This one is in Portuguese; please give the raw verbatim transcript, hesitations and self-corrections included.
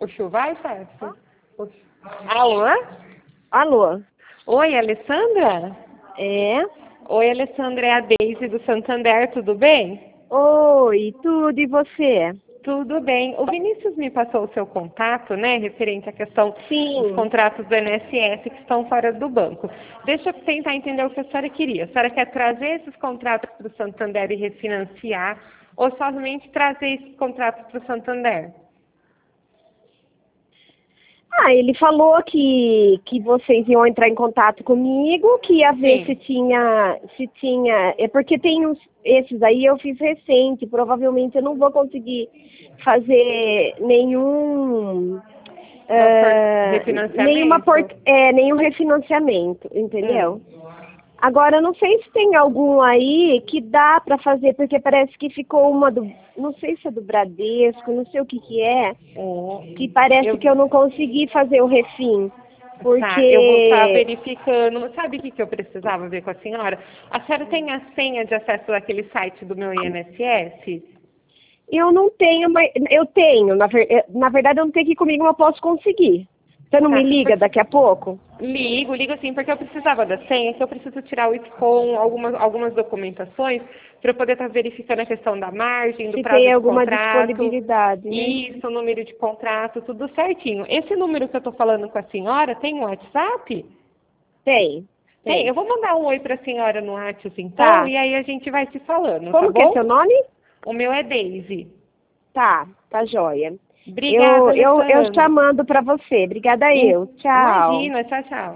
O Chu vai, chefe? O... Alô? Alô? Oi, Alessandra? É? Oi, Alessandra, é a Deise do Santander, tudo bem? Oi, tudo e você? Tudo bem. O Vinícius me passou o seu contato, né, referente à questão dos Sim. contratos do I N S S que estão fora do banco. Deixa eu tentar entender o que a senhora queria. A senhora quer trazer esses contratos para o Santander e refinanciar ou somente trazer esses contratos para o Santander? Ah, ele falou que, que vocês iam entrar em contato comigo, que ia ver Sim. se tinha, se tinha, é porque tem uns, esses aí eu fiz recente, provavelmente eu não vou conseguir fazer nenhum, uh, Refinanciamento? nenhuma port, é, nenhum refinanciamento, entendeu? Hum. Agora, não sei se tem algum aí que dá para fazer, porque parece que ficou uma do, não sei se é do Bradesco, não sei o que que é, Oh, que parece eu, que eu não consegui fazer o refim, tá, eu vou estar porque verificando. Sabe o que, que eu precisava ver com a senhora? A senhora tem a senha de acesso àquele site do meu I N S S? eu não tenho, mas eu tenho, na, ver, eh, na verdade eu não tenho aqui comigo, mas eu posso conseguir. Você não Tá, me liga porque- daqui a pouco? ligo, ligo sim, porque eu precisava da senha, que eu preciso tirar o SCOM, algumas, algumas documentações, para eu poder estar verificando a questão da margem, do Se prazo tem de alguma contrato, disponibilidade, né? isso, o número de contrato, tudo certinho. Esse número que eu estou falando com a senhora tem um WhatsApp? Tem, Tem, eu tem. vou mandar um oi para a senhora no WhatsApp então, Tá. e aí a gente vai se falando, tá Como que é seu bom? nome? O meu é Daisy. Tá, tá joia. Obrigada, Eu, eu, eu Alessandra. chamando para você. Obrigada eu. Tchau. Imagina, tchau, tchau.